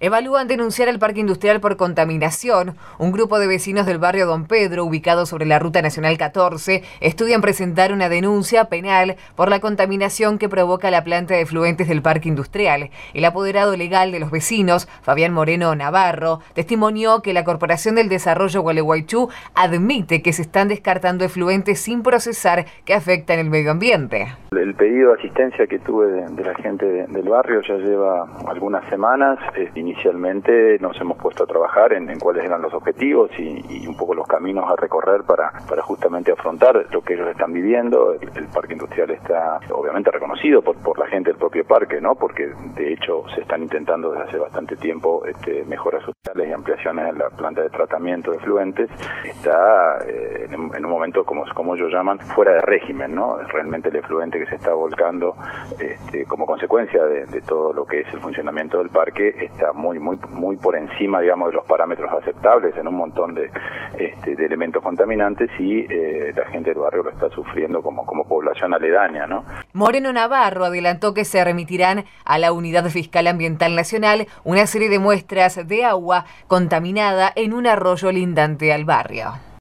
Evalúan denunciar al parque industrial por contaminación. Un grupo de vecinos del barrio Don Pedro, ubicado sobre la Ruta Nacional 14, estudian presentar una denuncia penal por la contaminación que provoca la planta de efluentes del parque industrial. El apoderado legal de los vecinos, Fabián Moreno Navarro, testimonió que la Corporación del Desarrollo Gualeguaychú admite que se están descartando efluentes sin procesar que afectan el medio ambiente. El pedido de asistencia que tuve de la gente del barrio ya lleva algunas semanas. Inicialmente nos hemos puesto a trabajar en cuáles eran los objetivos y un poco los caminos a recorrer para justamente afrontar lo que ellos están viviendo. El parque industrial está obviamente reconocido por la gente del propio parque, ¿no? Porque de hecho se están intentando desde hace bastante tiempo mejoras sociales y ampliaciones en la planta de tratamiento de efluentes. Está en un momento, como ellos llaman, fuera de régimen, ¿no? Realmente el efluente que se está volcando como consecuencia de todo lo que es el funcionamiento del parque está muy por encima, digamos, de los parámetros aceptables en un montón de elementos contaminantes y la gente del barrio lo está sufriendo como población aledaña, ¿no? Moreno Navarro adelantó que se remitirán a la Unidad Fiscal Ambiental Nacional una serie de muestras de agua contaminada en un arroyo lindante al barrio.